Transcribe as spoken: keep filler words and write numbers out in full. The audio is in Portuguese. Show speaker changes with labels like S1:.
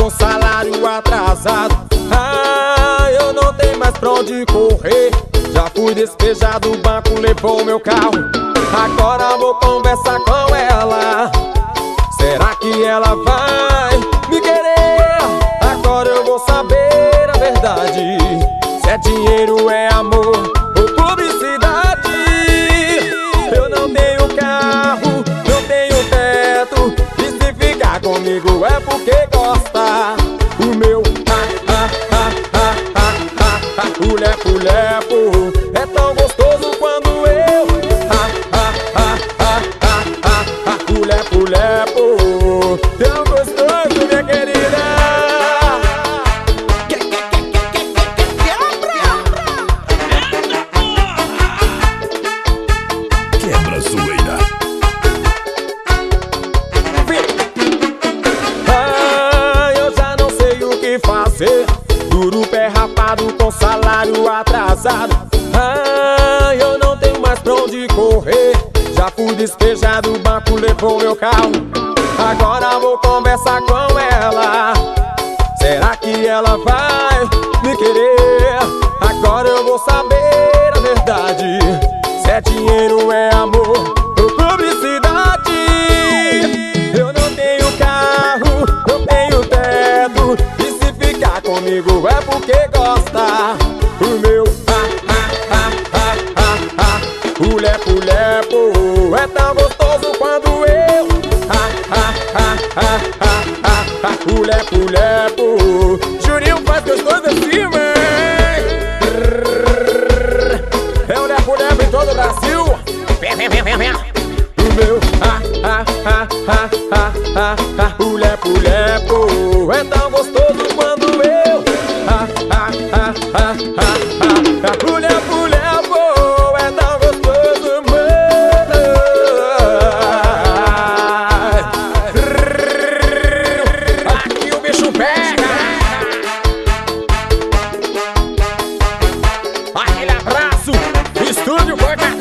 S1: com salário atrasado. Ah, eu não tenho mais pra onde correr. Já fui despejado, o banco levou meu carro. Agora vou conversar com ela. Será que ela vai me querer? Agora eu vou saber a verdade. Se é dinheiro, é amor ou publicidade. Eu não tenho carro, não tenho teto, e se ficar comigo é porque gosta. O meu ah, ah, ah, ah, ah, ah, ah, o lepo, lepo é tão gostoso quando eu ah, ah, ah, ah, ah, ah, ah, o lepo, lepo tão gostoso, minha querida.
S2: Quebra zoeira.
S1: Ah, eu já não sei o que fazer. Duro pé rapado com salário atrasado. Ah, eu não tenho mais pra onde correr. Já fui despejado, o banco levou meu carro. Agora vou conversar com ela. Será que ela vai me querer? Agora eu vou saber a verdade. Se é dinheiro, é amor ou publicidade. Eu não tenho carro, não tenho teto, e se ficar comigo é porque gosta. O meu ah, ah, ah, ah, ah, ah, o lepo, lepo é tão gostoso quando eu ah, ah, ah, ah, ah, ah, ah, o lepo, lepo Juninho faz gostoso assim, man. É o lepo, lepo em todo o Brasil. Vem, vem, vem, vem, vem. O meu ah, ah, ah, ah, ah, ah, ah, o lepo, lepo é tão gostoso quando eu ah, ah, ah, ah, ah, ah, ah, o lepo, lepo é tão gostoso, mano. Aqui o bicho pega. Aquele abraço, Estúdio Boca.